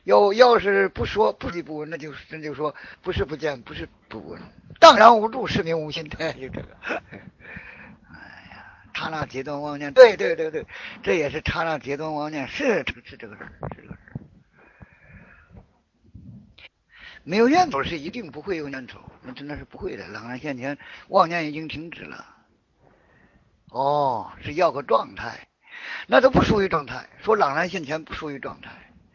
要是不说不离不闻，那就说不是不见，不是不闻，荡然无助，是名无心态，就这个。刹那截断妄念，对对对对，这也是刹那截断妄念，是这个事儿，是这个事儿。没有念头是一定不会有念头，那真的是不会的。朗然现前，妄念已经停止了。哦，是要个状态，那都不属于状态。说朗然现前不属于状态。